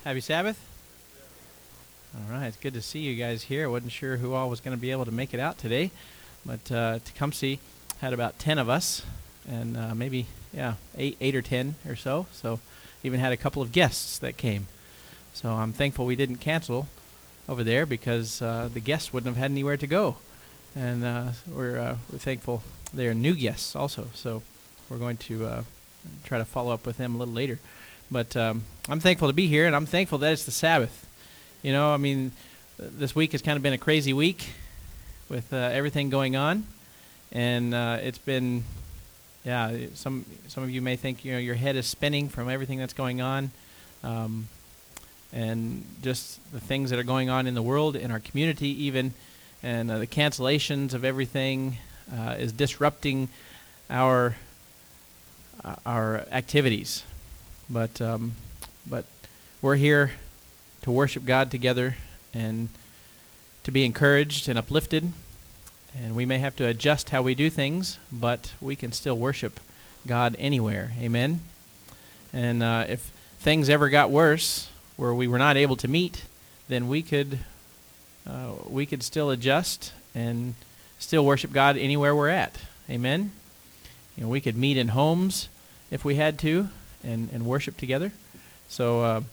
Happy Sabbath. All right, it's good to see you guys here. I wasn't sure who all was going to be able to make it out today, but Tecumseh had about 10 of us, and maybe, eight or 10 or so. So even had a couple of guests that came. So I'm thankful we didn't cancel over there because the guests wouldn't have had anywhere to go. And we're thankful they're new guests also. So we're going to try to follow up with them a little later. But I'm thankful to be here, and I'm thankful that it's the Sabbath. You know, I mean, this week has kind of been a crazy week with everything going on, and it's been, some of you may think, your head is spinning from everything that's going on, and just the things that are going on in the world, in our community even, and the cancellations of everything is disrupting our activities. But we're here to worship God together and to be encouraged and uplifted. And we may have to adjust how we do things, but we can still worship God anywhere. Amen? And if things ever got worse, where we were not able to meet, then we could still adjust and still worship God anywhere we're at. Amen? We could meet in homes if we had to and worship together. So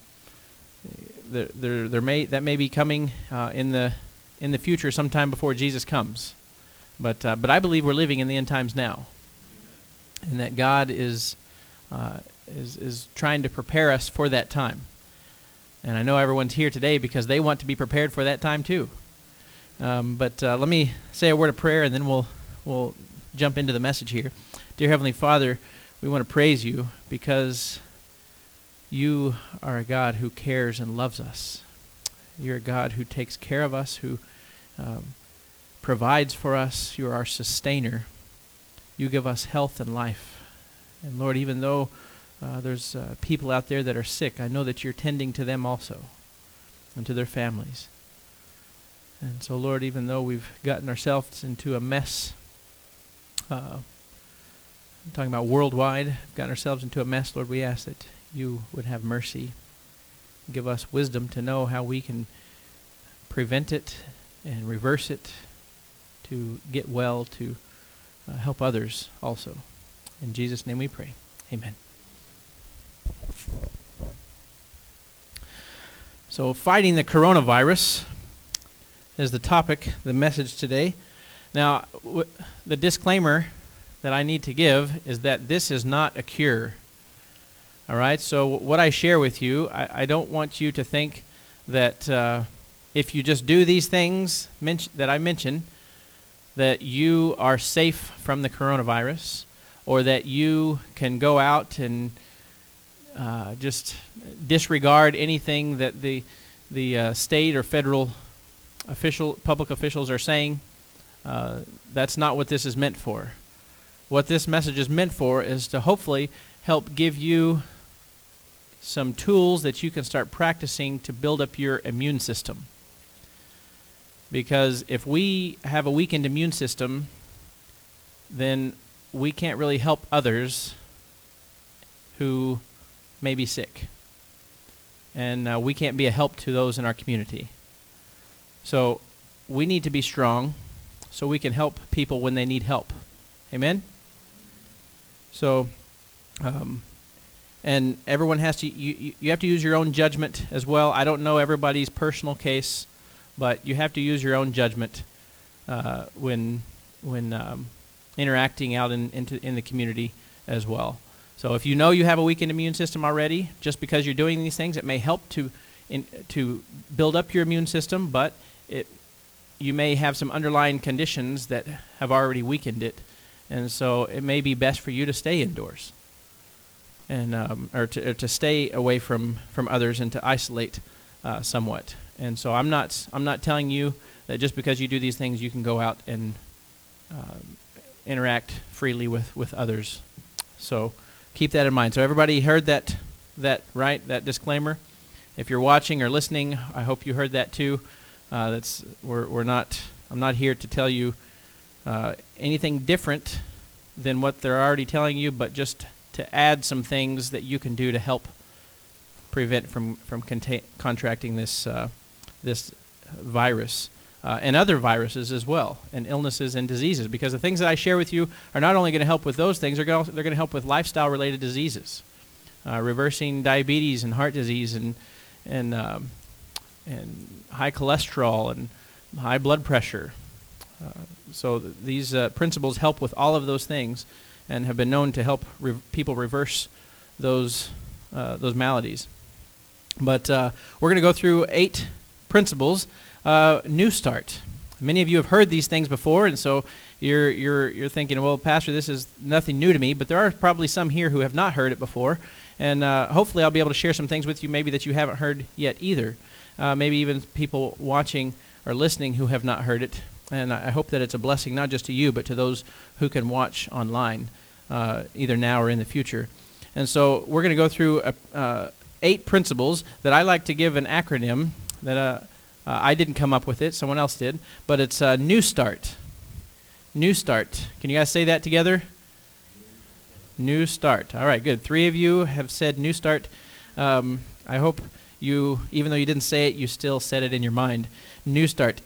that may be coming in the future sometime before Jesus comes. But I believe we're living in the end times now, and that God is trying to prepare us for that time. And I know everyone's here today because they want to be prepared for that time too. But let me say a word of prayer, and then we'll jump into the message here. Dear Heavenly Father, we want to praise you because you are a God who cares and loves us. You're a God who takes care of us, who provides for us. You're our sustainer. You give us health and life. And Lord, even though there's people out there that are sick, I know that you're tending to them also and to their families. And so, Lord, even though we've gotten ourselves into a mess, I'm talking about worldwide, gotten ourselves into a mess, Lord, we ask that you would have mercy. Give us wisdom to know how we can prevent it and reverse it, to get well, to help others also. In Jesus' name we pray. Amen. So, fighting the coronavirus is the topic, the message today. Now, the disclaimer that I need to give is that this is not a cure. All right, so what I share with you, I don't want you to think that if you just do these things that I mentioned, that you are safe from the coronavirus, or that you can go out and just disregard anything that the state or federal public officials are saying. That's not what this is meant for. What this message is meant for is to hopefully help give you some tools that you can start practicing to build up your immune system. Because if we have a weakened immune system, then we can't really help others who may be sick. And we can't be a help to those in our community. So we need to be strong so we can help people when they need help. Amen? So, and everyone has to, you have to use your own judgment as well. I don't know everybody's personal case, but you have to use your own judgment when interacting out in the community as well. So if you know you have a weakened immune system already, just because you're doing these things, it may help to build up your immune system, but you may have some underlying conditions that have already weakened it, and so it may be best for you to stay indoors. And or to stay away from others and to isolate somewhat. And so I'm not telling you that just because you do these things you can go out and interact freely with others. So keep that in mind. So everybody heard that right? That disclaimer. If you're watching or listening, I hope you heard that too. I'm not here to tell you anything different than what they're already telling you, but just to add some things that you can do to help prevent from contracting this this virus and other viruses as well, and illnesses and diseases. Because the things that I share with you are not only going to help with those things, they're going to help with lifestyle-related diseases, reversing diabetes and heart disease and high cholesterol and high blood pressure. So these principles help with all of those things, and have been known to help people reverse those maladies. But we're going to go through 8 principles. New Start. Many of you have heard these things before, and so you're thinking, well, Pastor, this is nothing new to me. But there are probably some here who have not heard it before, and hopefully I'll be able to share some things with you maybe that you haven't heard yet either. Maybe even people watching or listening who have not heard it. And I hope that it's a blessing not just to you, but to those who can watch online, either now or in the future. And so we're going to go through 8 principles that I like to give an acronym that I didn't come up with it, someone else did, but it's New Start. New Start. Can you guys say that together? New Start. All right, good. 3 of you have said New Start. I hope you, even though you didn't say it, you still said it in your mind. New Start.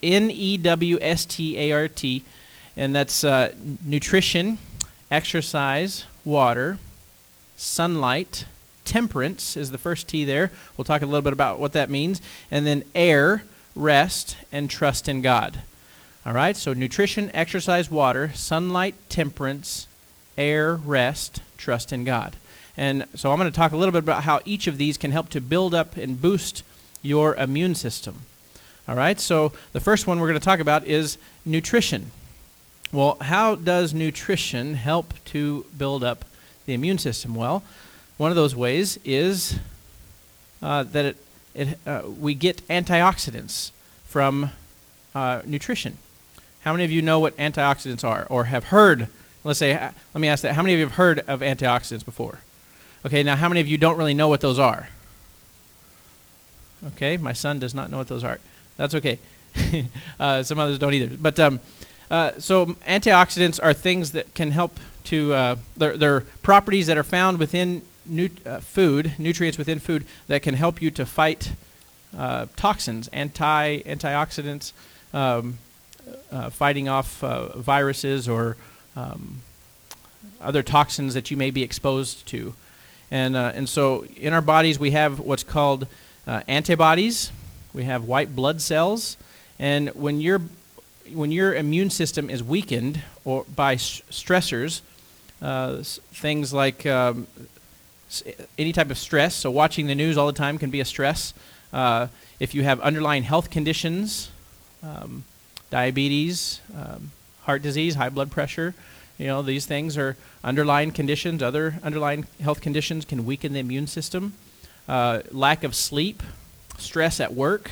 NEWSTART. And that's nutrition, exercise, water, sunlight, temperance is the first T there. We'll talk a little bit about what that means. And then air, rest, and trust in God. All right, so nutrition, exercise, water, sunlight, temperance, air, rest, trust in God. And so I'm going to talk a little bit about how each of these can help to build up and boost your immune system. All right, so the first one we're going to talk about is nutrition. Well, how does nutrition help to build up the immune system? Well, one of those ways is that we get antioxidants from nutrition. How many of you know what antioxidants are or have heard? Let me ask that. How many of you have heard of antioxidants before? Okay, now how many of you don't really know what those are? Okay, my son does not know what those are. That's okay. Some others don't either. But so antioxidants are things that can help to, they're properties that are found within food, nutrients within food that can help you to fight toxins, antioxidants, fighting off viruses or other toxins that you may be exposed to. And so in our bodies we have what's called antibodies. We have white blood cells, and when your immune system is weakened or by stressors, things like any type of stress, so watching the news all the time can be a stress. If you have underlying health conditions, diabetes, heart disease, high blood pressure, these things are underlying conditions. Other underlying health conditions can weaken the immune system. Lack of sleep, stress at work,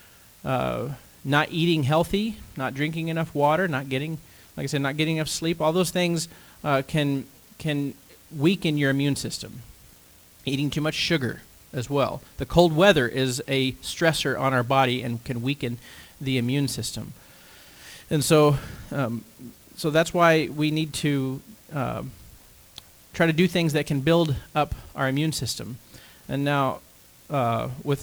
not eating healthy, not drinking enough water, not getting enough sleep. All those things can weaken your immune system. Eating too much sugar as well. The cold weather is a stressor on our body and can weaken the immune system. And so that's why we need to try to do things that can build up our immune system. And now, with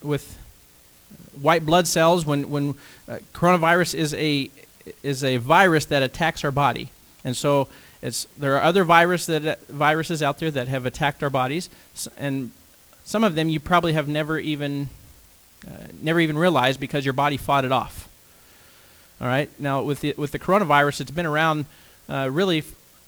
white blood cells, when coronavirus is a virus that attacks our body, and so there are other viruses out there that have attacked our bodies, and some of them you probably have never even realized because your body fought it off. All right. Now with the coronavirus, it's been around really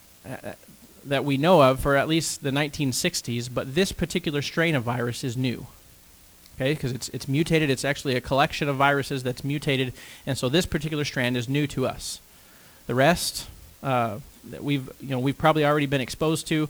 that we know of for at least the 1960s, but this particular strain of virus is new. Okay, because it's mutated. It's actually a collection of viruses that's mutated, and so this particular strand is new to us. The rest that we've probably already been exposed to,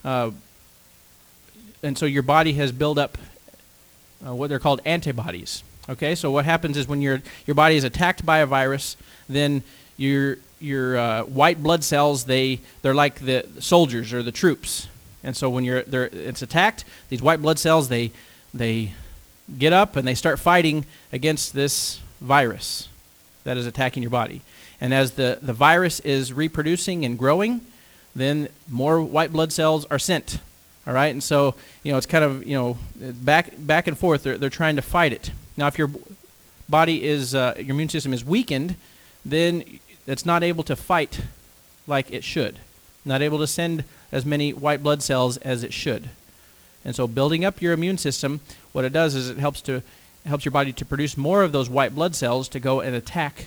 and so your body has built up what they're called antibodies. Okay, so what happens is when your body is attacked by a virus, then your white blood cells they're like the soldiers or the troops, and so when it's attacked, these white blood cells they get up and they start fighting against this virus that is attacking your body. And as the virus is reproducing and growing, then more white blood cells are sent All right, and so it's kind of back and forth. They're trying to fight it. Now, if your body is your immune system is weakened, then it's not able to fight like it should, not able to send as many white blood cells as it should. And so, building up your immune system, what it does is it helps your body to produce more of those white blood cells to go and attack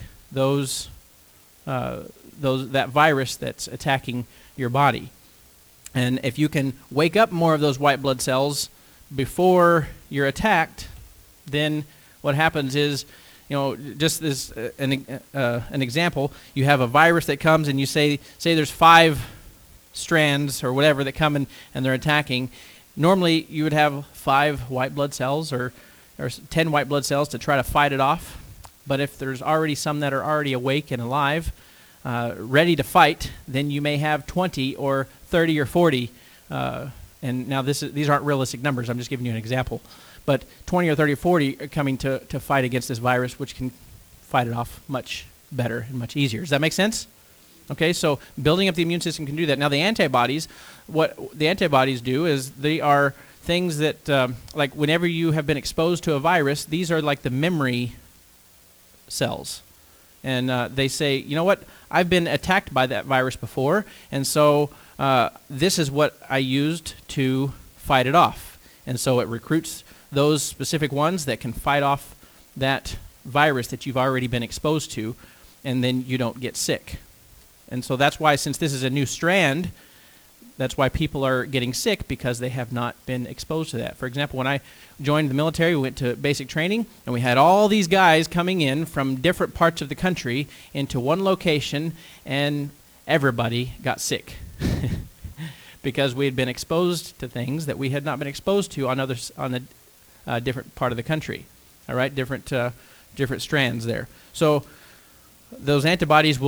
that virus that's attacking your body. And if you can wake up more of those white blood cells before you're attacked, then what happens is, just as an example, you have a virus that comes and you say there's 5 strands or whatever that come and they're attacking. Normally you would have 5 white blood cells or 10 white blood cells to try to fight it off. But if there's already some that are already awake and alive, ready to fight, then you may have 20 or 30 or 40. And now these aren't realistic numbers. I'm just giving you an example. But 20 or 30 or 40 are coming to fight against this virus, which can fight it off much better and much easier. Does that make sense? Okay, so building up the immune system can do that. Now the antibodies, what the antibodies do is they are things that, like whenever you have been exposed to a virus, these are like the memory cells. And they say, you know what, I've been attacked by that virus before, and so this is what I used to fight it off. And so it recruits those specific ones that can fight off that virus that you've already been exposed to, and then you don't get sick. And so that's why, since this is a new strand, that's why people are getting sick, because they have not been exposed to that. For example, when I joined the military, we went to basic training, and we had all these guys coming in from different parts of the country into one location, and everybody got sick because we had been exposed to things that we had not been exposed to on a different part of the country. All right, different strands there. So those antibodies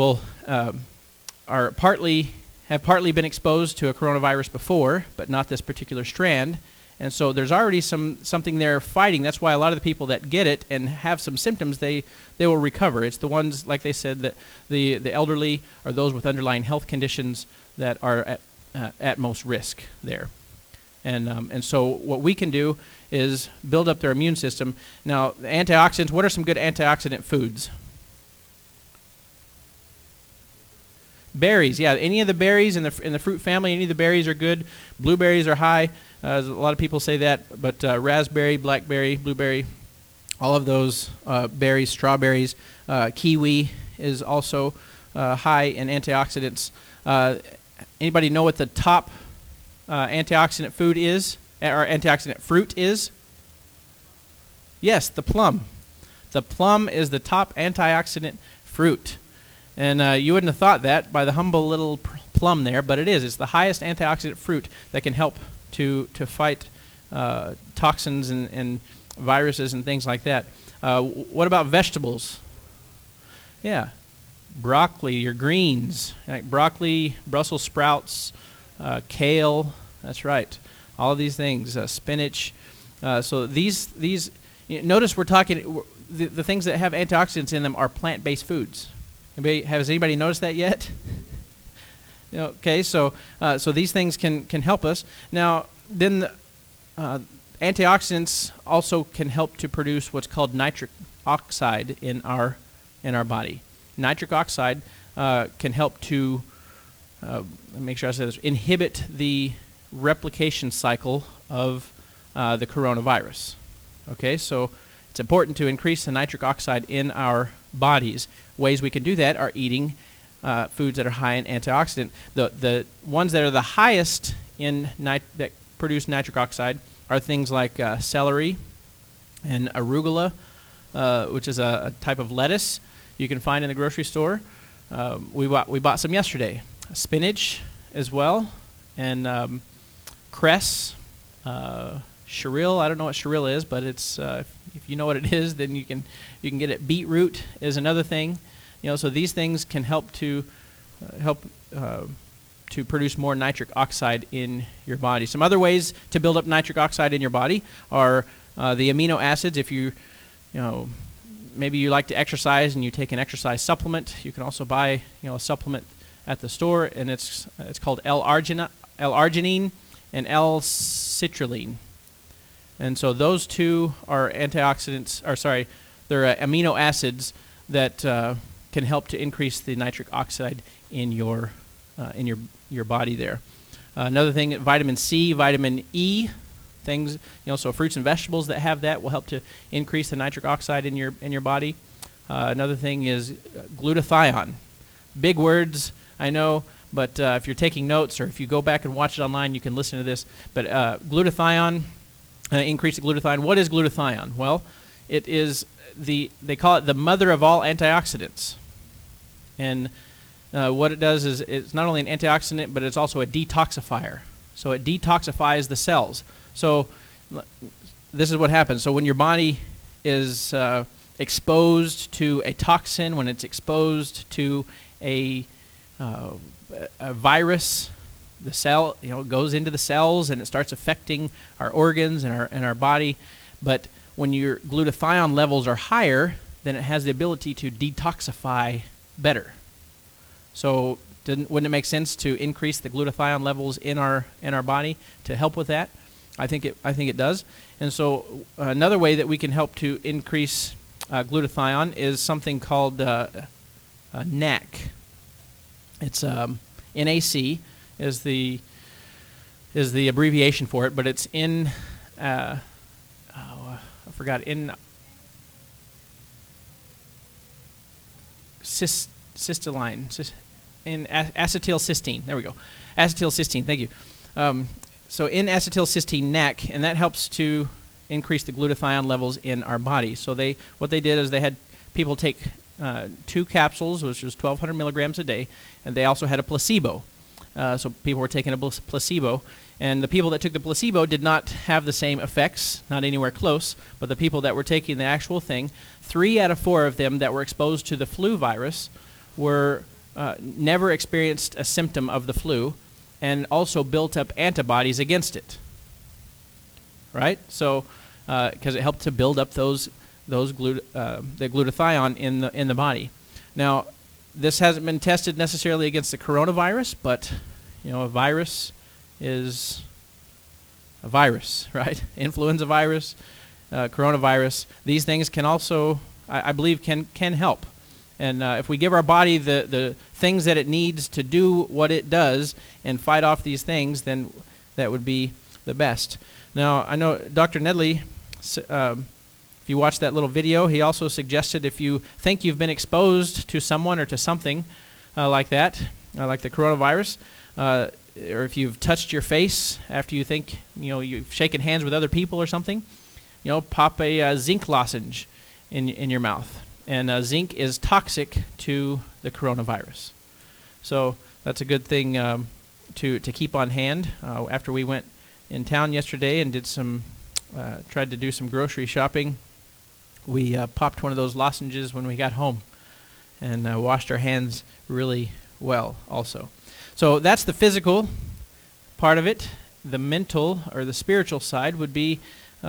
have partly been exposed to a coronavirus before, but not this particular strand. And so there's already something there fighting. That's why a lot of the people that get it and have some symptoms, they will recover. It's the ones, like they said, that the elderly or those with underlying health conditions that are at most risk there. And so what we can do is build up their immune system. Now, the antioxidants, what are some good antioxidant foods? Berries, yeah. Any of the berries in the fruit family, any of the berries are good. Blueberries are high. A lot of people say that, but raspberry, blackberry, blueberry, all of those berries, strawberries, kiwi is also high in antioxidants. Anybody know what the top antioxidant food is, or antioxidant fruit is? Yes, the plum. The plum is the top antioxidant fruit. And you wouldn't have thought that by the humble little plum there, but it is. It's the highest antioxidant fruit that can help to fight toxins and viruses and things like that. What about vegetables? Yeah, broccoli, your greens, like broccoli, Brussels sprouts, kale. That's right. All of these things, spinach. So these. Notice we're talking. The things that have antioxidants in them are plant-based foods. Has anybody noticed that yet? Okay, so these things can help us. Now, then antioxidants also can help to produce what's called nitric oxide in our body. Nitric oxide can help to make sure I say this, inhibit the replication cycle of the coronavirus. Okay, so it's important to increase the nitric oxide in our bodies. Ways we can do that are eating foods that are high in antioxidant. The ones that are the highest in that produce nitric oxide are things like celery and arugula, which is a type of lettuce you can find in the grocery store. We bought some yesterday. Spinach as well, and cress, cherille. I don't know what cherille is, but it's if you know what it is, then you can get it. Beetroot is another thing. So these things can help to produce more nitric oxide in your body. Some other ways to build up nitric oxide in your body are the amino acids. If maybe you like to exercise and you take an exercise supplement, you can also buy a supplement at the store, and it's called L-arginine, and L-citrulline. And so those two are antioxidants, they're amino acids that can help to increase the nitric oxide in your body there. Another thing, vitamin C, vitamin E, things, so fruits and vegetables that have that will help to increase the nitric oxide in your body. Another thing is glutathione. Big words, I know, but if you're taking notes or if you go back and watch it online, you can listen to this. But glutathione, increase of glutathione. What is glutathione? Well, it is they call it the mother of all antioxidants. And what it does is it's not only an antioxidant, but it's also a detoxifier. So it detoxifies the cells. So this is what happens. So when your body is exposed to a toxin, when it's exposed to a virus, the cell goes into the cells and it starts affecting our organs and our body. But when your glutathione levels are higher, then it has the ability to detoxify better. So wouldn't it make sense to increase the glutathione levels in our body to help with that? I think it does. And so another way that we can help to increase glutathione is something called NAC. It's NAC is the abbreviation for it, but it's in cysteine, in acetylcysteine. There we go. Acetylcysteine, thank you. So in acetylcysteine NAC, and that helps to increase the glutathione levels in our body. So what they did is they had people take 2 capsules, which was 1,200 milligrams a day, and they also had a placebo. So people were taking a placebo, and the people that took the placebo did not have the same effects, not anywhere close, but the people that were taking the actual thing, 3 out of 4 of them that were exposed to the flu virus were never experienced a symptom of the flu, and also built up antibodies against it. Right? So, because it helped to build up the glutathione in the body. Now, this hasn't been tested necessarily against the coronavirus, but a virus is a virus, right? Influenza virus, coronavirus. These things can also, I believe, can help. And if we give our body the things that it needs to do what it does and fight off these things, then that would be the best. Now, I know Dr. Nedley, if you watch that little video, he also suggested if you think you've been exposed to someone or to something like that, like the coronavirus, or if you've touched your face after you think, you've shaken hands with other people or something, pop a zinc lozenge in your mouth. And zinc is toxic to the coronavirus. So that's a good thing to keep on hand. After we went in town yesterday and tried to do some grocery shopping, we popped one of those lozenges when we got home and washed our hands really well also. So that's the physical part of it. The mental or the spiritual side would be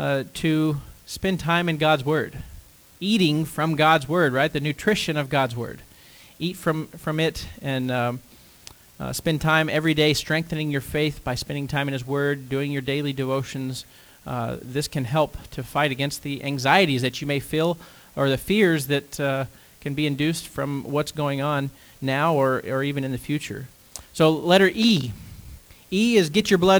to spend time in God's Word. Eating from God's Word, right? The nutrition of God's Word. Eat from it and spend time every day strengthening your faith by spending time in His Word, doing your daily devotions. This can help to fight against the anxieties that you may feel or the fears that can be induced from what's going on now or even in the future. So letter E. E is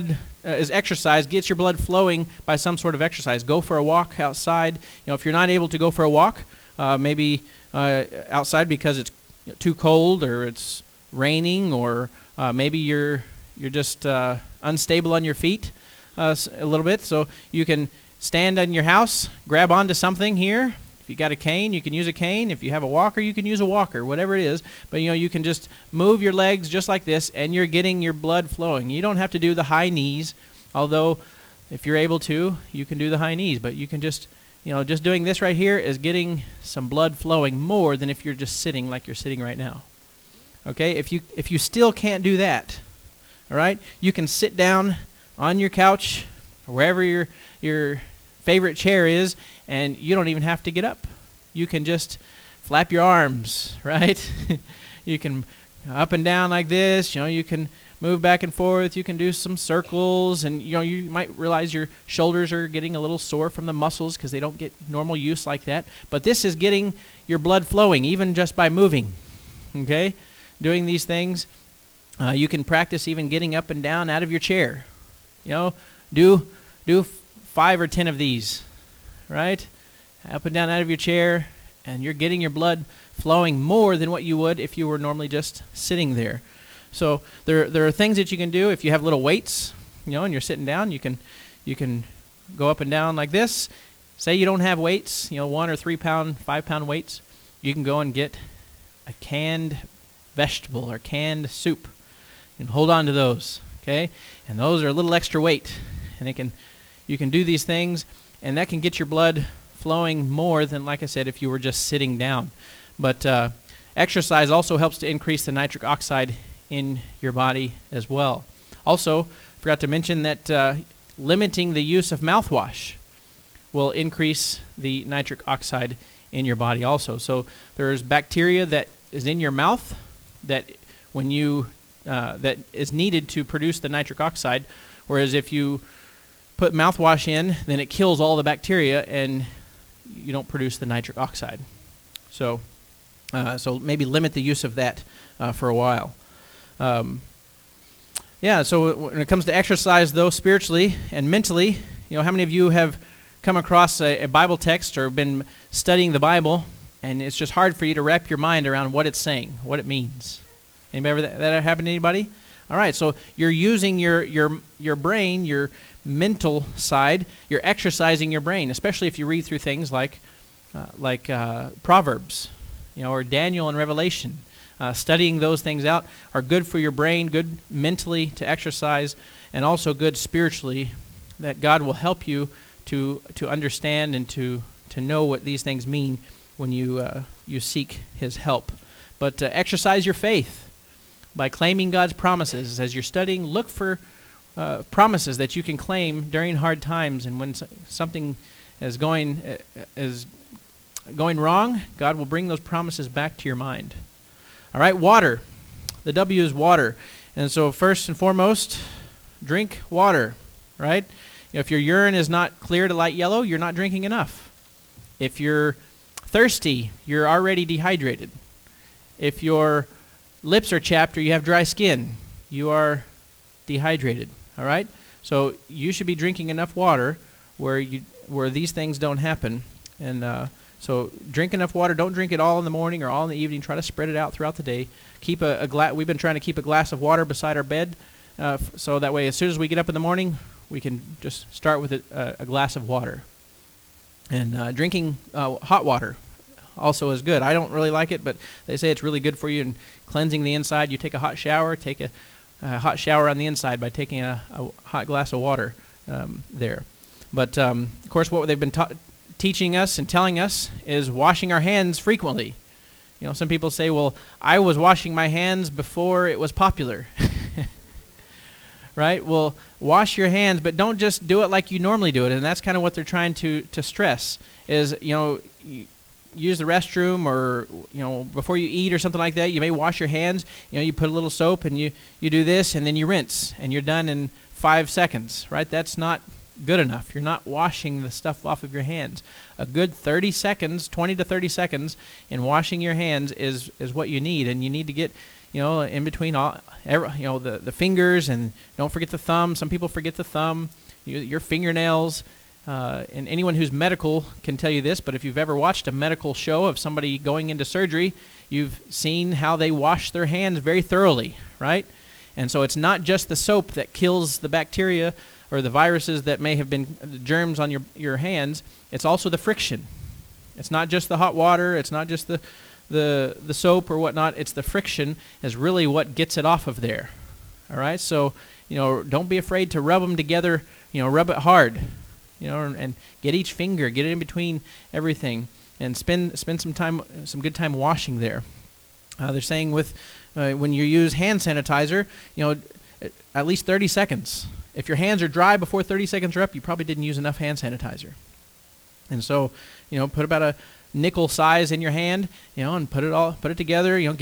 is exercise. Get your blood flowing by some sort of exercise. Go for a walk outside. If you're not able to go for a walk, maybe outside because it's too cold or it's raining, or maybe you're just unstable on your feet a little bit. So you can stand in your house, grab onto something here. If you got a cane, you can use a cane. If you have a walker, you can use a walker, whatever it is. But you can just move your legs just like this, and you're getting your blood flowing. You don't have to do the high knees, although if you're able to, you can do the high knees. But you can just doing this right here is getting some blood flowing more than if you're just sitting like you're sitting right now. Okay, if you still can't do that, all right, you can sit down on your couch or wherever your favorite chair is, and you don't even have to get up. You can just flap your arms, right? You can up and down like this. You can move back and forth. You can do some circles, and you might realize your shoulders are getting a little sore from the muscles because they don't get normal use like that. But this is getting your blood flowing even just by moving. Okay, doing these things. You can practice even getting up and down out of your chair. Do 5 or 10 of these, right? Up and down out of your chair, and you're getting your blood flowing more than what you would if you were normally just sitting there. So there are things that you can do if you have little weights, and you're sitting down. You can go up and down like this. Say you don't have weights, 1 or 3 pound, 5 pound weights. You can go and get a canned vegetable or canned soup and hold on to those, okay? And those are a little extra weight, and you can do these things, and that can get your blood flowing more than, like I said, if you were just sitting down. But exercise also helps to increase the nitric oxide in your body as well. Also, forgot to mention that limiting the use of mouthwash will increase the nitric oxide in your body also. So there's bacteria that is in your mouth that that is needed to produce the nitric oxide, whereas if you put mouthwash in, then it kills all the bacteria and you don't produce the nitric oxide. So maybe limit the use of that for a while. So when it comes to exercise, though, spiritually and mentally, how many of you have come across a Bible text or been studying the Bible, and it's just hard for you to wrap your mind around what it's saying, what it means? Anybody ever that happened to anybody? All right, so you're using your brain, your mental side. You're exercising your brain, especially if you read through things like Proverbs, or Daniel and Revelation. Studying those things out are good for your brain, good mentally to exercise, and also good spiritually, that God will help you to understand and to know what these things mean when you seek His help. But exercise your faith by claiming God's promises. As you're studying, look for promises that you can claim during hard times, and when something is going wrong, God will bring those promises back to your mind. All right, water. The W is water. And so first and foremost, drink water, right? If your urine is not clear to light yellow, you're not drinking enough. If you're thirsty, you're already dehydrated. If your lips are chapped or you have dry skin, you are dehydrated, all right? So you should be drinking enough water where these things don't happen. And so drink enough water. Don't drink it all in the morning or all in the evening. Try to spread it out throughout the day. Keep a glass. We've been trying to keep a glass of water beside our bed, so that way as soon as we get up in the morning, we can just start with a glass of water. And drinking hot water also is good. I don't really like it, but they say it's really good for you in cleansing the inside. You take a hot shower, take a hot shower on the inside by taking a hot glass of water there. But, of course, what they've been teaching us and telling us is washing our hands frequently. Some people say, well, I was washing my hands before it was popular. Right? Well, wash your hands, but don't just do it like you normally do it. And that's kind of what they're trying to stress is, use the restroom or, before you eat or something like that, you may wash your hands. You put a little soap and you do this and then you rinse and you're done in 5 seconds, right? That's not good enough. You're not washing the stuff off of your hands. A good 30 seconds, 20 to 30 seconds in washing your hands is what you need. And you need to get, in between the fingers, and don't forget the thumb. Some people forget the thumb, your fingernails. And anyone who's medical can tell you this, but if you've ever watched a medical show of somebody going into surgery, you've seen how they wash their hands very thoroughly, right? And so it's not just the soap that kills the bacteria or the viruses that may have been germs on your hands. It's also the friction. It's not just the hot water. It's not just the soap or whatnot. It's the friction is really what gets it off of there. All right? So, don't be afraid to rub them together, rub it hard, and get each finger, get it in between everything, and spend some good time washing there. They're saying when you use hand sanitizer, at least 30 seconds. If your hands are dry before 30 seconds are up, you probably didn't use enough hand sanitizer. And so, put about a nickel size in your hand, and put it together. Get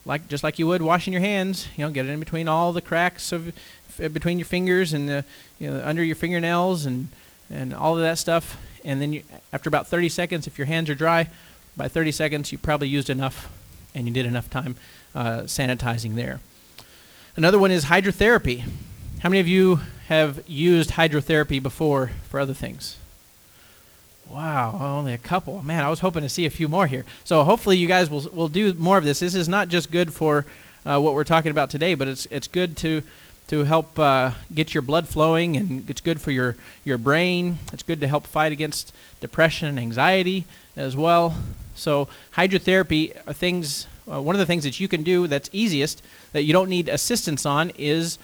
just like you would washing your hands. Get it in between all the cracks of between your fingers and under your fingernails and all of that stuff. And then after about 30 seconds, if your hands are dry, by 30 seconds you probably used enough, and you did enough time sanitizing there. Another one is hydrotherapy. How many of you have used hydrotherapy before for other things? Wow, only a couple. Man, I was hoping to see a few more here. So hopefully you guys will do more of this. This is not just good for what we're talking about today, but it's good to help get your blood flowing, and it's good for your brain. It's good to help fight against depression and anxiety as well. So hydrotherapy are things. One of the things that you can do that's easiest, that you don't need assistance on, is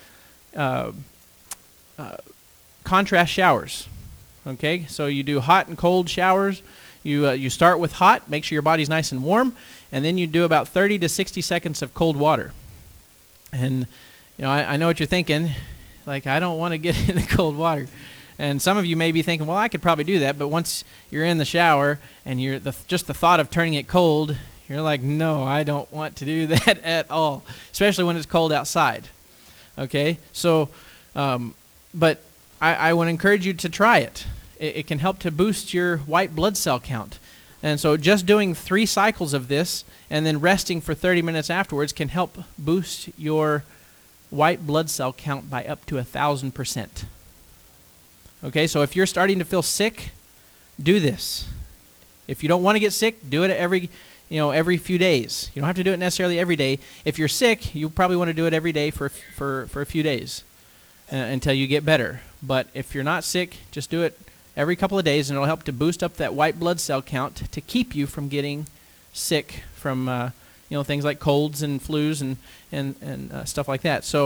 contrast showers. Okay, so you do hot and cold showers. You start with hot, make sure your body's nice and warm, and then you do about 30 to 60 seconds of cold water. And I know what you're thinking, like, I don't want to get in the cold water. And some of you may be thinking, well, I could probably do that, but once you're in the shower and just the thought of turning it cold, you're like, no, I don't want to do that at all, especially when it's cold outside. Okay, so, but I would encourage you to try it. It can help to boost your white blood cell count. And so just doing 3 cycles of this and then resting for 30 minutes afterwards can help boost your white blood cell count by up to 1,000%. Okay, so if you're starting to feel sick, do this. If you don't want to get sick, do it every few days. You don't have to do it necessarily every day. If you're sick, you probably want to do it every day for a few days until you get better. But if you're not sick, just do it every couple of days, and it'll help to boost up that white blood cell count to keep you from getting sick from things like colds and flus and stuff like that. So,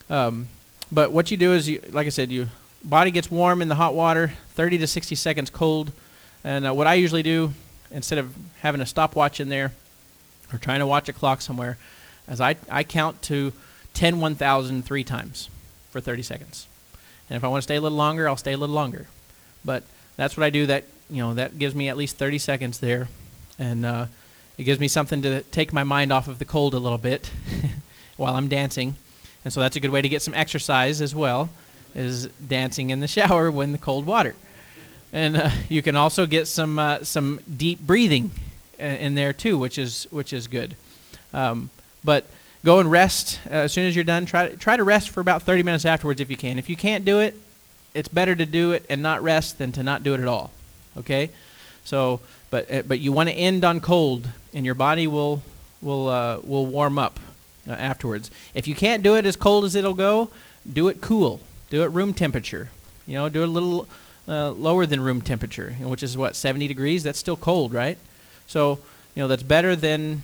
but what you do is, like I said, your body gets warm in the hot water, 30 to 60 seconds cold. And what I usually do, instead of having a stopwatch in there or trying to watch a clock somewhere, is I count to 10 1,000 3 times for 30 seconds. And if I want to stay a little longer, I'll stay a little longer. But that's what I do. That gives me at least 30 seconds there, and it gives me something to take my mind off of the cold a little bit while I'm dancing. And so that's a good way to get some exercise as well, is dancing in the shower when the cold water. And you can also get some deep breathing in there too, which is good. But go and rest as soon as you're done. Try to rest for about 30 minutes afterwards if you can. If you can't do it, it's better to do it and not rest than to not do it at all. Okay, so but you want to end on cold, and your body will warm up afterwards. If you can't do it as cold as it'll go, do it cool. Do it room temperature. Do it a little lower than room temperature, which is 70 degrees. That's still cold, right? So that's better than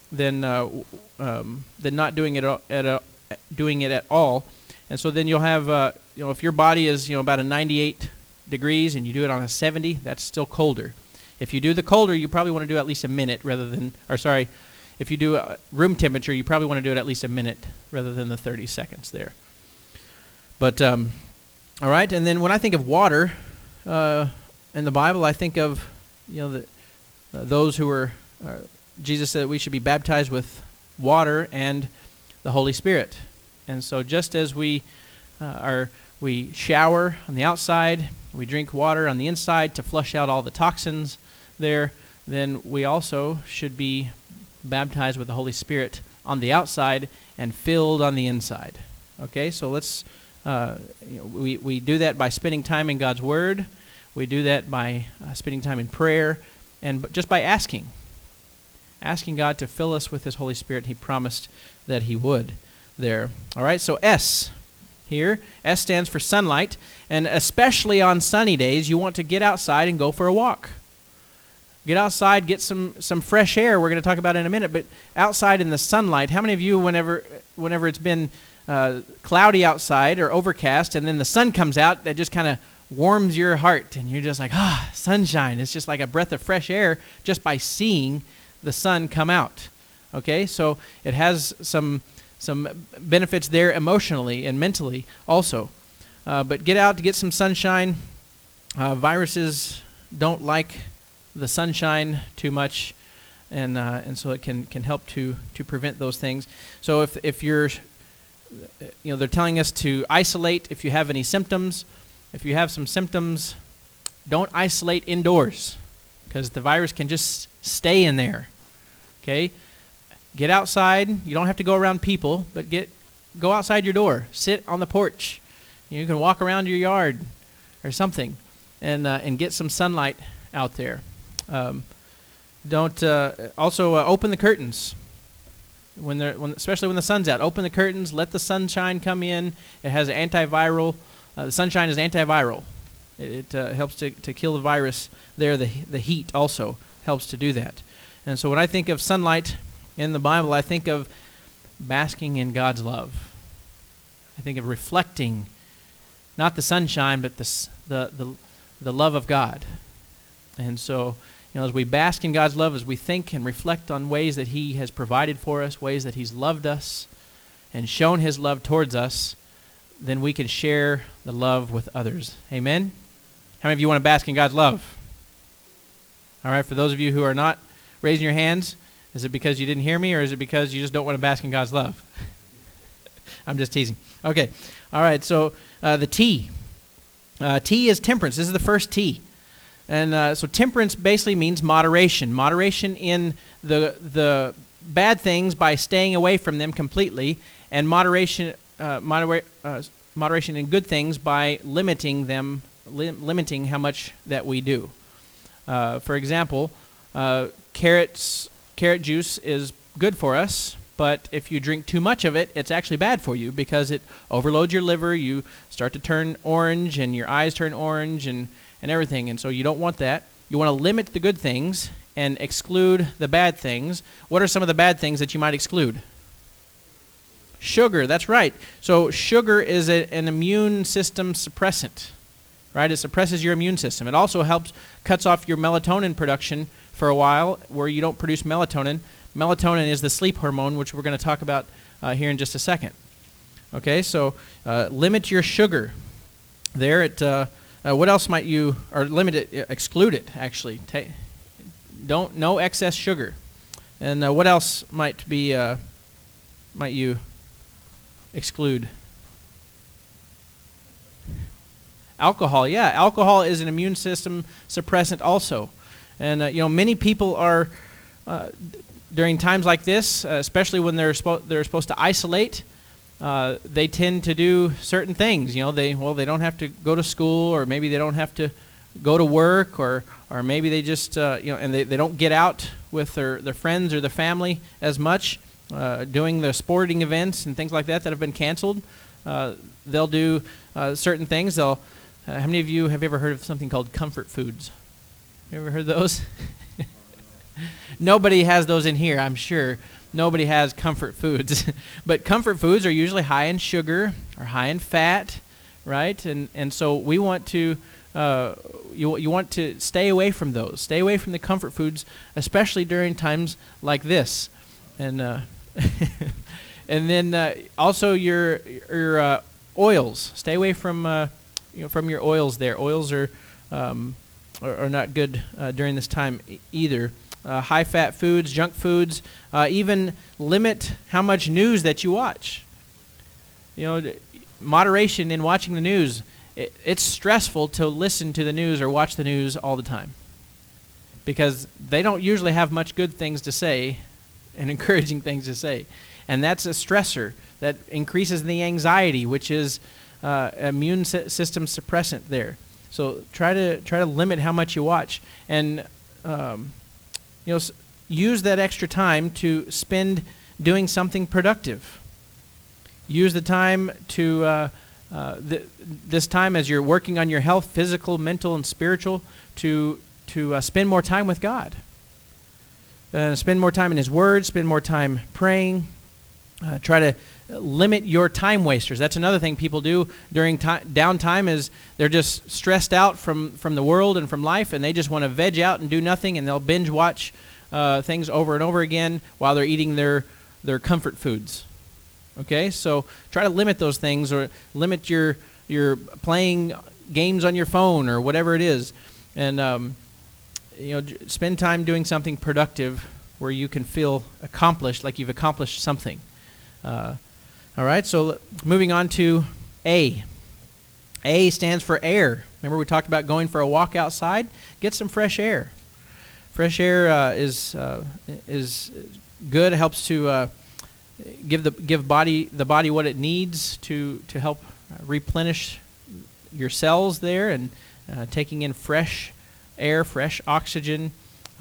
not doing it at all. And so then you'll have if your body is about a 98 degrees and you do it on a 70, that's still colder. If you do the colder, you probably want to do at least a minute if you do room temperature, you probably want to do it at least a minute rather than the 30 seconds there. But all right, and then when I think of water in the Bible, I think of those who were Jesus said we should be baptized with water and the Holy Spirit. And so just as we shower on the outside, we drink water on the inside to flush out all the toxins there, then we also should be baptized with the Holy Spirit on the outside and filled on the inside. Okay, so let's we do that by spending time in God's Word. We do that by spending time in prayer, and just by asking God to fill us with His Holy Spirit. He promised that He would there. All right, so S here. S stands for sunlight, and especially on sunny days, you want to get outside and go for a walk. Get outside, get some fresh air. We're going to talk about it in a minute, but outside in the sunlight. How many of you, whenever it's been cloudy outside or overcast, and then the sun comes out, that just kind of warms your heart, and you're just like, sunshine. It's just like a breath of fresh air just by seeing the sun come out. Okay, so it has some benefits there emotionally and mentally also. But get out to get some sunshine. Viruses don't like the sunshine too much. and so it can help to prevent those things. So if you're, they're telling us to isolate if you have any symptoms. If you have some symptoms, don't isolate indoors, because the virus can just stay in there. Okay? Get outside. You don't have to go around people, but go outside your door. Sit on the porch. You can walk around your yard or something, and get some sunlight out there. Don't also open the curtains especially when the sun's out. Open the curtains. Let the sunshine come in. It has antiviral. The sunshine is antiviral. It helps to kill the virus there. The heat also helps to do that. And so when I think of sunlight in the Bible, I think of basking in God's love. I think of reflecting not the sunshine, but the love of God. And so, as we bask in God's love, as we think and reflect on ways that He has provided for us, ways that He's loved us and shown His love towards us, then we can share the love with others. Amen? How many of you want to bask in God's love? All right, for those of you who are not raising your hands, is it because you didn't hear me, or is it because you just don't want to bask in God's love? I'm just teasing. Okay. All right, so the T. T is temperance. This is the first T. And so temperance basically means moderation. Moderation in the bad things by staying away from them completely, and moderation in good things by limiting them, limiting how much that we do. For example, carrot juice is good for us, but if you drink too much of it, it's actually bad for you because it overloads your liver. You start to turn orange, and your eyes turn orange, and everything. And so you don't want that. You want to limit the good things and exclude the bad things. What are some of the bad things that you might exclude? Sugar, that's right. So sugar is an immune system suppressant, right? It suppresses your immune system. It also cuts off your melatonin production for a while, where you don't produce melatonin. Melatonin is the sleep hormone, which we're going to talk about here in just a second. Okay, so limit your sugar. There, what else might you, or limit it, exclude it, actually. No excess sugar. And what else might you exclude? Alcohol, yeah. Alcohol is an immune system suppressant also. And, many people are, during times like this, especially when they're supposed to isolate, they tend to do certain things. They don't have to go to school, or maybe they don't have to go to work, or maybe they just, and they don't get out with their friends or their family as much, doing the sporting events and things like that have been canceled. They'll do certain things. How many of you have ever heard of something called comfort foods? You ever heard those? Nobody has those in here, I'm sure. Nobody has comfort foods. But comfort foods are usually high in sugar or high in fat, right? And so we want to, you want to stay away from those. Stay away from the comfort foods, especially during times like this. And and then also your oils. Stay away from your oils there. Oils are not good during this time either. High-fat foods, junk foods, even limit how much news that you watch. Moderation in watching the news. It's stressful to listen to the news or watch the news all the time, because they don't usually have much good things to say and encouraging things to say. And that's a stressor that increases the anxiety, which is immune system suppressant there. So try to limit how much you watch, and use that extra time to spend doing something productive. Use the time to this time as you're working on your health, physical, mental, and spiritual, to spend more time with God. Spend more time in His Word. Spend more time praying. Try to limit your time wasters. That's another thing people do during downtime, is they're just stressed out from the world and from life, and they just want to veg out and do nothing, and they'll binge watch things over and over again while they're eating their comfort foods. Okay, so try to limit those things, or limit your playing games on your phone or whatever it is, and spend time doing something productive where you can feel accomplished, like you've accomplished something. All right, so moving on to A. A stands for air. Remember we talked about going for a walk outside? Get some fresh air. Fresh air is good. It helps to give the body what it needs to help replenish your cells there, and taking in fresh air, fresh oxygen.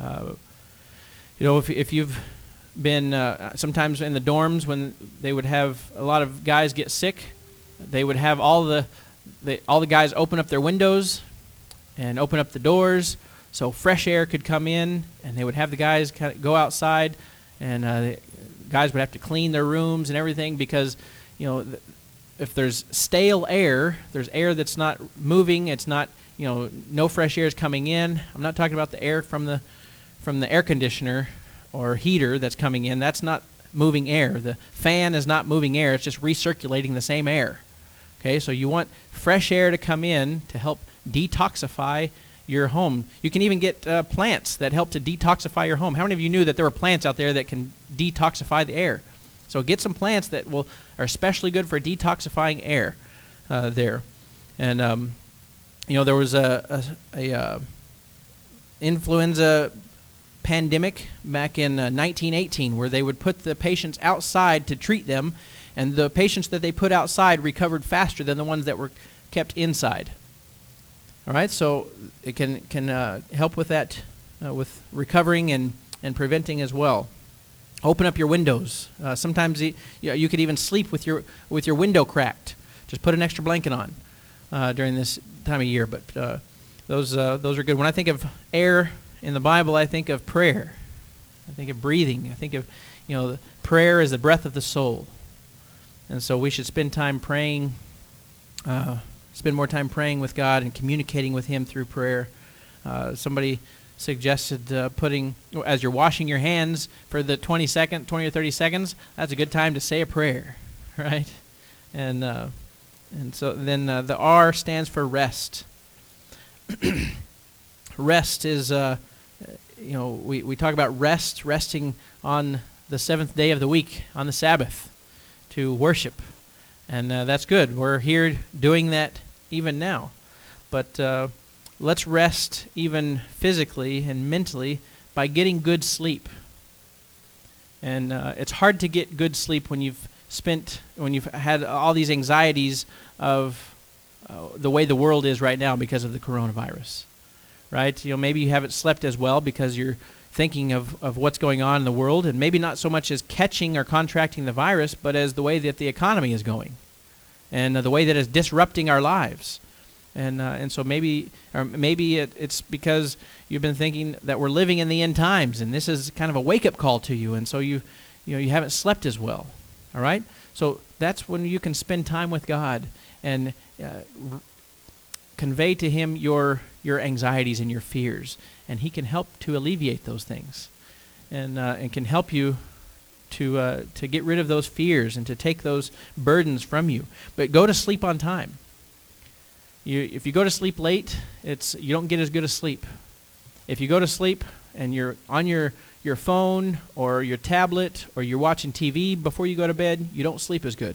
If you've been sometimes in the dorms when they would have a lot of guys get sick, they would have all the guys open up their windows and open up the doors so fresh air could come in, and they would have the guys kind of go outside, and the guys would have to clean their rooms and everything because, if there's stale air, there's air that's not moving, it's not, no fresh air is coming in. I'm not talking about the air from the air conditioner or heater that's coming in. That's not moving air. The fan is not moving air. It's just recirculating the same air. Okay, so you want fresh air to come in to help detoxify your home. You can even get plants that help to detoxify your home. How many of you knew that there were plants out there that can detoxify the air? So get some plants that are especially good for detoxifying air there. And there was a influenza pandemic back in 1918 where they would put the patients outside to treat them, and the patients that they put outside recovered faster than the ones that were kept inside. All right, so it can help with that, with recovering and preventing as well. Open up your windows. Sometimes you could even sleep with your window cracked. Just put an extra blanket on during this time of year. But those are good. When I think of air in the Bible, I think of prayer. I think of breathing. I think of prayer is the breath of the soul, and so we should spend time praying. Spend more time praying with God and communicating with Him through prayer. Somebody suggested putting, as you're washing your hands for the 20 or 30 seconds, that's a good time to say a prayer, right? And so then the R stands for rest. Rest is, we talk about resting on the seventh day of the week, on the Sabbath, to worship. And that's good. We're here doing that even now. But let's rest even physically and mentally by getting good sleep. And it's hard to get good sleep when you've had all these anxieties of the way the world is right now because of the coronavirus, right? Maybe you haven't slept as well because you're thinking of what's going on in the world, and maybe not so much as catching or contracting the virus, but as the way that the economy is going and the way that it's disrupting our lives. And so maybe it's because you've been thinking that we're living in the end times, and this is kind of a wake-up call to you, and so you haven't slept as well. All right? So that's when you can spend time with God and convey to Him your anxieties and your fears, and He can help to alleviate those things, and can help you to get rid of those fears and to take those burdens from you. But go to sleep on time. If you go to sleep late, you don't get as good a sleep. If you go to sleep and you're on your phone or your tablet or you're watching TV before you go to bed, you don't sleep as good.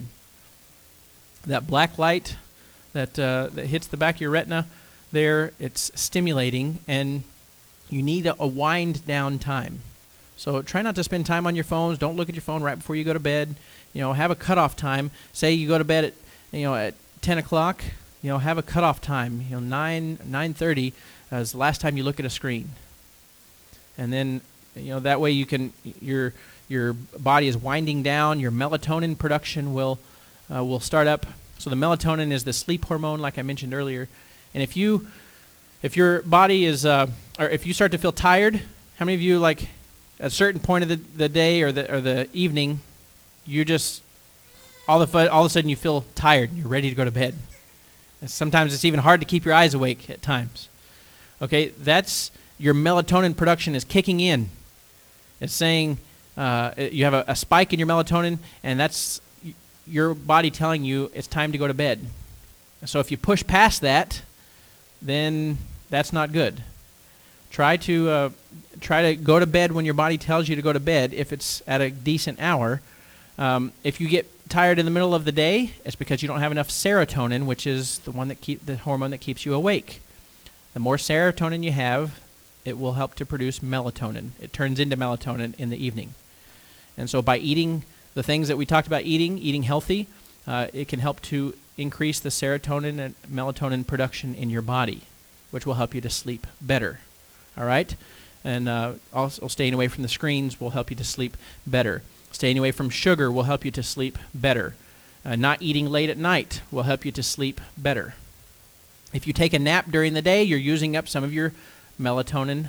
That black light that hits the back of your retina there, it's stimulating, and you need a wind down time. So try not to spend time on your phones. Don't look at your phone right before you go to bed. Have a cutoff time. Say you go to bed at 10 o'clock. Have a cutoff time. 9:30 is the last time you look at a screen. And then, that way your body is winding down. Your melatonin production will start up. So the melatonin is the sleep hormone, like I mentioned earlier. And if your body is, or if you start to feel tired, how many of you, like, at a certain point of the day or the evening, you just all of a sudden you feel tired and you're ready to go to bed. And sometimes it's even hard to keep your eyes awake at times. Okay, that's your melatonin production is kicking in. It's saying you have a spike in your melatonin, and that's your body telling you it's time to go to bed. So if you push past that, then that's not good. Try to go to bed when your body tells you to go to bed if it's at a decent hour. If you get tired in the middle of the day, it's because you don't have enough serotonin, which is the hormone that keeps you awake. The more serotonin you have, it will help to produce melatonin. It turns into melatonin in the evening. And so by eating the things that we talked about eating healthy, it can help to increase the serotonin and melatonin production in your body, which will help you to sleep better. All right? And also staying away from the screens will help you to sleep better. Staying away from sugar will help you to sleep better. Not eating late at night will help you to sleep better. If you take a nap during the day, you're using up some of your melatonin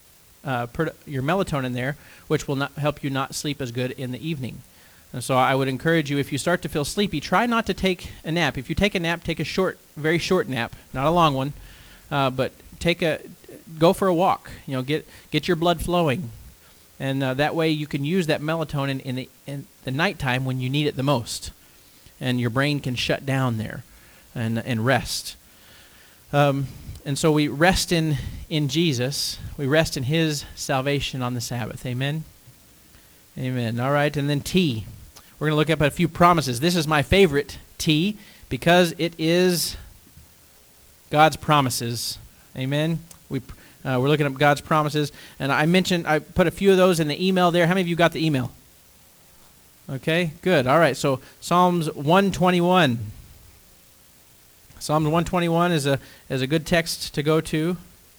there, which will not help you not sleep as good in the evening. And so I would encourage you, if you start to feel sleepy, try not to take a nap. If you take a nap, take a very short nap, not a long one, but go for a walk. Get your blood flowing, and that way you can use that melatonin in the nighttime when you need it the most, and your brain can shut down there and rest. And so we rest in Jesus. We rest in His salvation on the Sabbath. Amen? Amen. All right, and then T. We're going to look up at a few promises. This is my favorite, T, because it is God's promises. Amen? We're looking up God's promises. And I put a few of those in the email there. How many of you got the email? Okay, good. All right, so Psalms 121. Psalms 121 is a good text to go to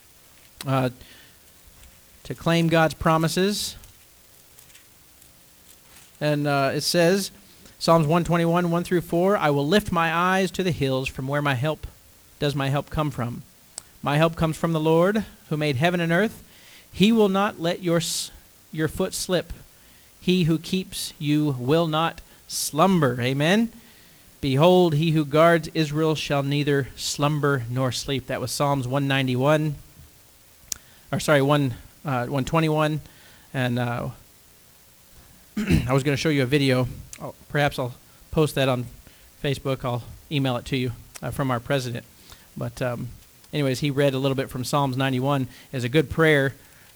claim God's promises. And it says, Psalms 121, 1 through 4, I will lift my eyes to the hills from where my help come from. My help comes from the Lord, who made heaven and earth. He will not let your foot slip. He who keeps you will not slumber. Amen? Behold, he who guards Israel shall neither slumber nor sleep. That was Psalms 121. 121. And I was going to show you a video. Perhaps I'll post that on Facebook. I'll email it to you from our president. But anyways, he read a little bit from Psalms 91 as a good prayer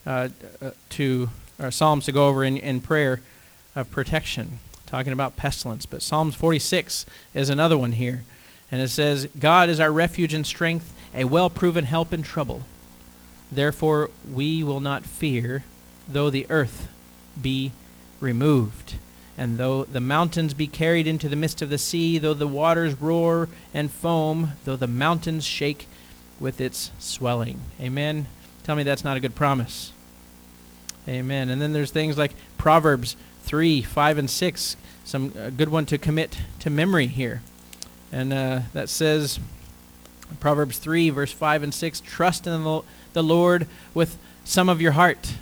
Psalms to go over in prayer of protection, talking about pestilence. But Psalms 46 is another one here. And it says, God is our refuge and strength, a well-proven help in trouble. Therefore we will not fear, though the earth be removed, and though the mountains be carried into the midst of the sea, though the waters roar and foam, though the mountains shake with its swelling. Amen? Tell me that's not a good promise. Amen. And then there's things like Proverbs 3, 5, and 6, a good one to commit to memory here. And that says, Proverbs 3, verse 5 and 6, trust in the Lord with some of your heart.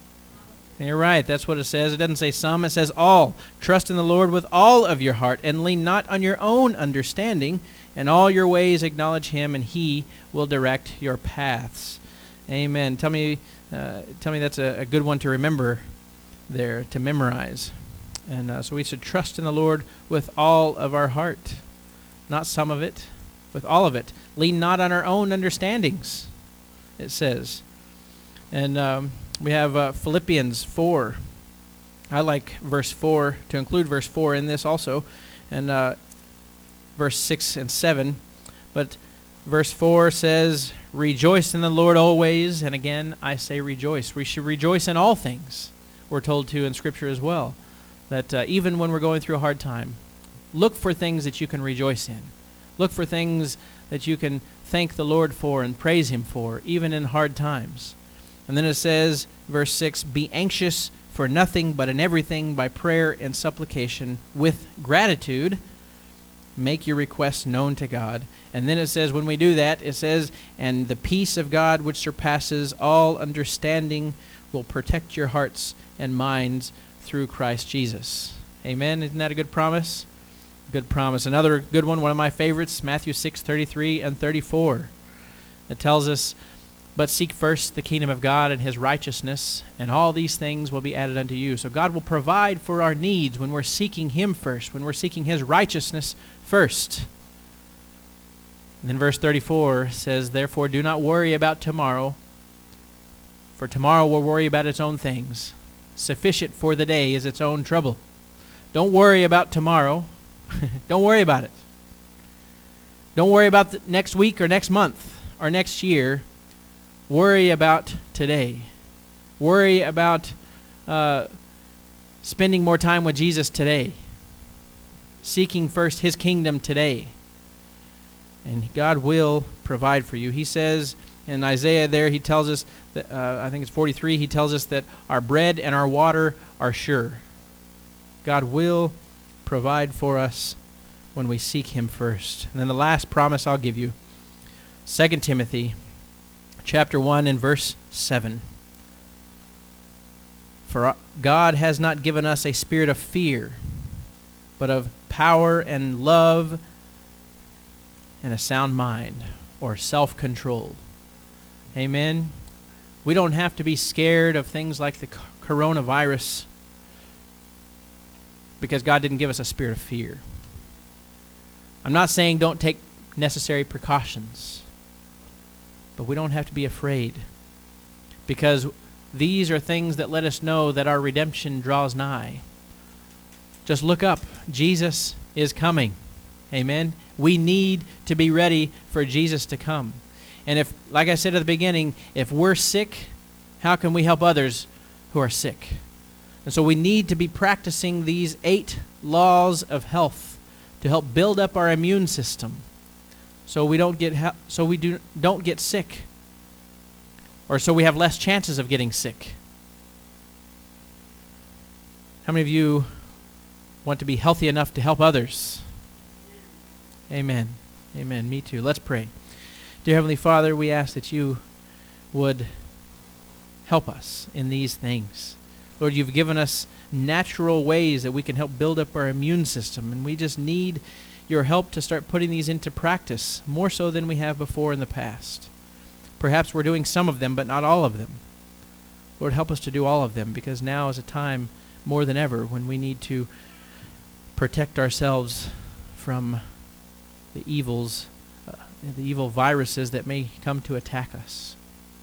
And you're right, that's what it says. It doesn't say some, it says all. Trust in the Lord with all of your heart, and lean not on your own understanding. In all your ways acknowledge Him, and He will direct your paths. Amen. Tell me that's a good one to remember there, to memorize. And so we should trust in the Lord with all of our heart. Not some of it, with all of it. Lean not on our own understandings, it says. And we have Philippians 4. I like verse 4, to include verse 4 in this also, and verse 6 and 7. But verse 4 says, rejoice in the Lord always, and again I say rejoice. We should rejoice in all things, we're told to in Scripture as well. That even when we're going through a hard time, look for things that you can rejoice in. Look for things that you can thank the Lord for and praise Him for, even in hard times. And then it says, verse 6, be anxious for nothing, but in everything by prayer and supplication with gratitude, make your requests known to God. And then it says, when we do that, it says, and the peace of God which surpasses all understanding will protect your hearts and minds through Christ Jesus. Amen? Isn't that a good promise? Good promise. Another good one of my favorites, Matthew 6:33 and 34. It tells us, but seek first the kingdom of God and His righteousness, and all these things will be added unto you. So God will provide for our needs when we're seeking Him first, when we're seeking His righteousness first. And then verse 34 says, therefore do not worry about tomorrow, For tomorrow will worry about its own things. Sufficient for the day is its own trouble. Don't worry about tomorrow. Don't worry about it. Don't worry about the next week or next month or next year. Worry about today. Worry about spending more time with Jesus today. Seeking first His kingdom today. And God will provide for you. He says in Isaiah there, He tells us, that, I think it's 43, He tells us that our bread and our water are sure. God will provide for us when we seek Him first. And then the last promise I'll give you, 2 Timothy chapter 1 and verse 7. For God has not given us a spirit of fear, but of power and love and a sound mind, or self-control. Amen. We don't have to be scared of things like the coronavirus because God didn't give us a spirit of fear. I'm not saying don't take necessary precautions, but we don't have to be afraid because these are things that let us know that our redemption draws nigh. Just look up. Jesus is coming. Amen. We need to be ready for Jesus to come. And if, like I said at the beginning, if we're sick, how can we help others who are sick? And so we need to be practicing these 8 laws of health to help build up our immune system, so we don't get sick, or so we have less chances of getting sick. How many of you want to be healthy enough to help others? Amen. Amen. Me too. Let's pray. Dear Heavenly Father, we ask that you would help us in these things. Lord, you've given us natural ways that we can help build up our immune system, and we just need your help to start putting these into practice, more so than we have before in the past. Perhaps we're doing some of them, but not all of them. Lord, help us to do all of them, because now is a time more than ever when we need to protect ourselves from the evils, the evil viruses that may come to attack us.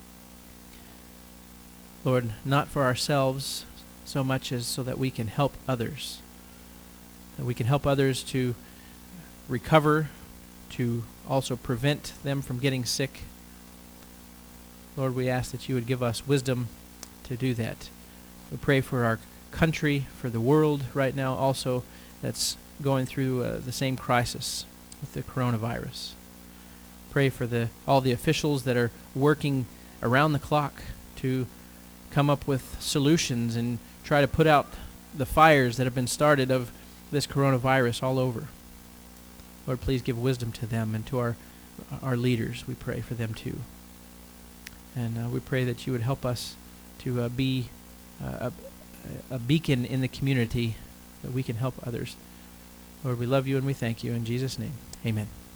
Lord, not for ourselves so much as so that we can help others. That we can help others to recover, to also prevent them from getting sick. Lord, we ask that you would give us wisdom to do that. We pray for our country, for the world right now also that's going through the same crisis with the coronavirus. Pray for all the officials that are working around the clock to come up with solutions and try to put out the fires that have been started of this coronavirus all over. Lord, please give wisdom to them and to our leaders. We pray for them too. And we pray that you would help us to be a beacon in the community that we can help others. Lord, we love you and we thank you. In Jesus' name, amen.